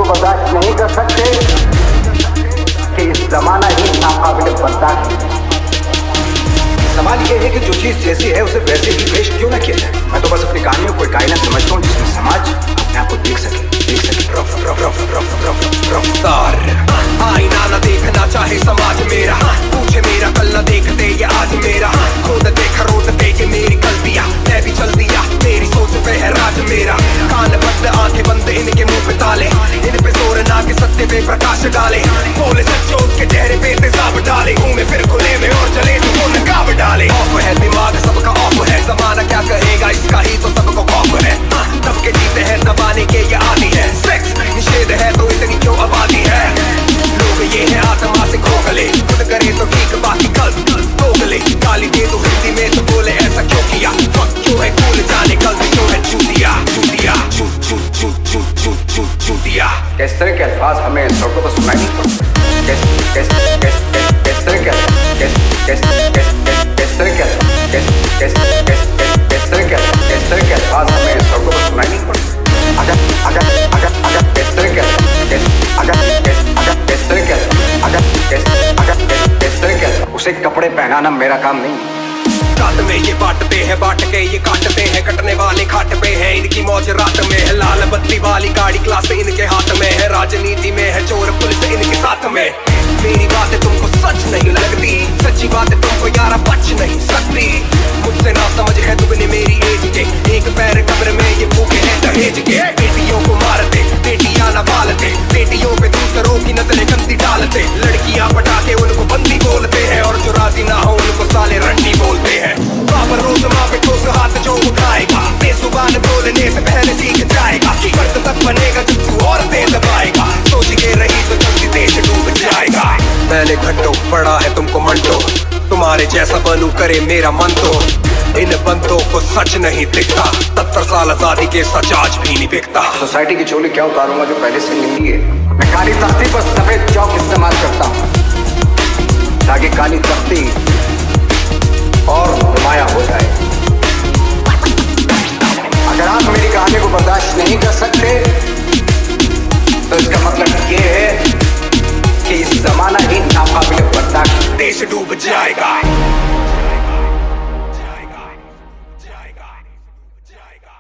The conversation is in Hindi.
को बर्दाश्त नहीं कर सकते कि इस जमाना ही नाकाबिल बर्दाश्त है। सवाल ये है कि जो चीज जैसी है उसे वैसे ही पेश क्यों ना किया जाए। मैं तो बस अपनी कहानियों को कायनात समझता हूँ जिसमें समाज अपने आप को देख सके रफ्तार। आईना न देखना चाहे समाज मेरा, पूछे मेरा कल न देखते ये आज मेरा। खुद देख रोते ये मेरी गलतियां, मैं भी चल दिया मेरी सोच पे है राज मेरा। कान बंद आंखें बंद इनके मुंह पे ताले, इन पे जोर ना के सत्य पे प्रकाश डाले। बोले सच्चो उसके चेहरे पे तेजाब डाले, घूमे फिर खुले में और चले तो वो नकाब डाले। ऑफ है दिमाग सबका ऑफ है, जमाना क्या कहेगा इसका ही तो सबको खौफ है। तब के जीते हैं दबाने के ये आदि है, सेक्स निषेध है तो इतनी क्यों आबादी है। लोग ये है आत्मा से खोखले, खुद करे तो ठीक बाकी गलत दोगले। गाली दे तो हिंदी में तो बोले ऐसा क्यों किया, फक क्यों है कूल जाने गलती क्यों है चूतिया चूतिया चूतिया। किस तरह के अल्फाज हमें सड़कों पर सुनाई नहीं पड़ते। किस तरह के अल्फाज हमें सड़कों पर सुनाई नहीं पड़ते। उसे कपड़े पहनाना मेरा काम नहीं। रात में ये बांटते हैं बांट के ये काटते हैं, कटने वाले खाट पे है इनकी मौज रात में है। लाल बत्ती वाली गाड़ी क्लास इनके हाथ में है, राजनीति में है चोर पुलिस इनके साथ में। मेरी बातें तुमको सच नहीं लगती, सच्ची बातें तुमको यारा बच नहीं सकती। मुझसे ना समझ है दुगनी मेरी एज के, एक पैर कब्र में ये भूखे हैं दहेज के। बेटियों को मारते बेटियां न पालते, बेटियों पे दूसरों की नजरें गंदी डालते। लड़कियां पटाके उनको बंदी बोलते हैं, और जो राजी ना हो उनको साले रंडी बोलते हैं। बाबर रोज माँ पे ठोस हाथ जो उठाएगा, बेजुबान बोलने से पहले सीख जाएगा। मर्द तब बनेगा जब तू औरतें दबाएगा, सोच के रही तो जल्दी देश डूब जाएगा। मैंने घंटों पढ़ा है तुमको मंटो, तुम्हारे जैसा बनू करे मेरा मन तो। इन बंदों को सच नहीं दिखता, 70 साल आजादी के सच आज भी नहीं बिकता। सोसाइटी की चोली क्या उतारूंगा जो पहले से नीली है। मैं काली तख्ती पर सफेद